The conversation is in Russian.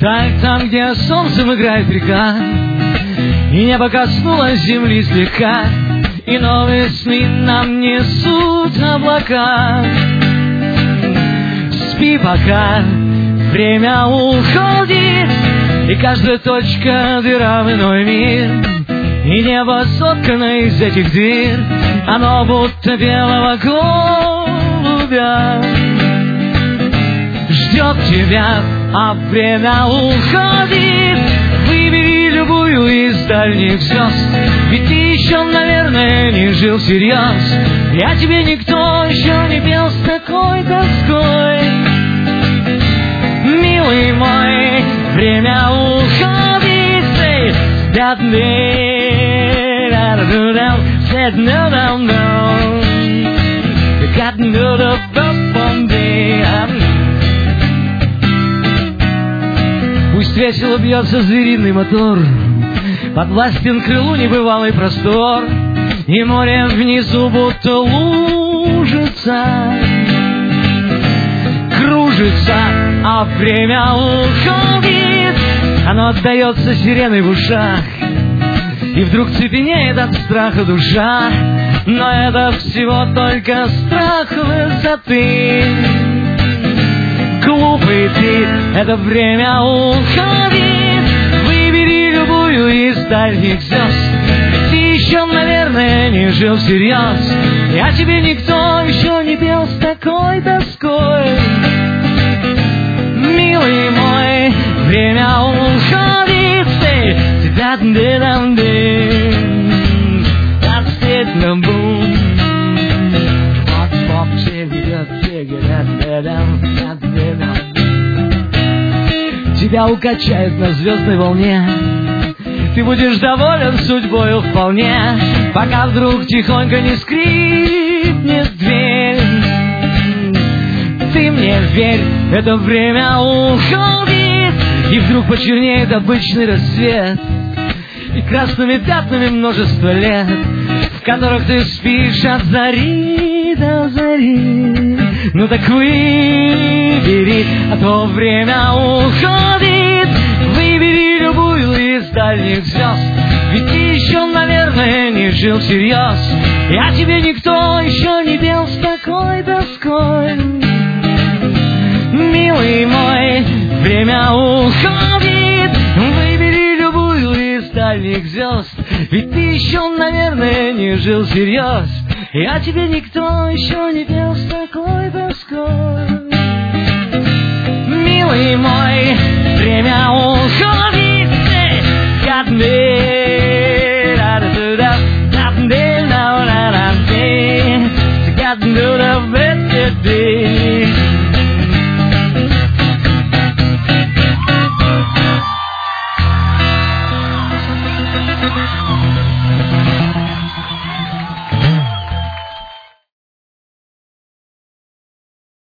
Тает там, где солнцем играет река, и небо коснулось земли слегка, и новые сны нам несут облака. Спи пока, время уходит, и каждая точка дыра в иной мир, и небо соткано из этих дыр, оно будто белого голубя ждет тебя, а время уходит. Выбери любую из дальних звезд, ведь ты еще, наверное, не жил всерьез, и о тебе никто еще не пел с такой тоской. Милый мой, время уходит, that пусть весело бьется звериный мотор, подвластен крылу небывалый простор, и море внизу будто лужица кружится, а время уходит, оно отдается сиреной в ушах, и вдруг цепенеет от страха душа, но это всего только страх высоты. Глупый ты, это время уходит, выбери любую из дальних звезд, ведь ты еще, наверное, не жил всерьез, и о тебе никто еще не пел с такой тоской. Милый мой, время уходит, тебя укачает на звездной волне, ты будешь доволен судьбою вполне, пока вдруг тихонько не скрипнет дверь. Ты мне верь, это время уходит, и вдруг почернеет обычный рассвет, и красными пятнами множество лет, в которых ты спишь от зари до зари. Ну так выбери, а то время уходит, выбери любую из дальних звезд, ведь ты еще, наверное, не жил всерьез, и о тебе никто еще не пел с такой тоской. Милый мой, время уходит, выбери любую из дальних звезд, ведь ты еще, наверное, не жил всерьез, и о тебе никто еще не пел с такой тоской. Милый мой, время уходит, got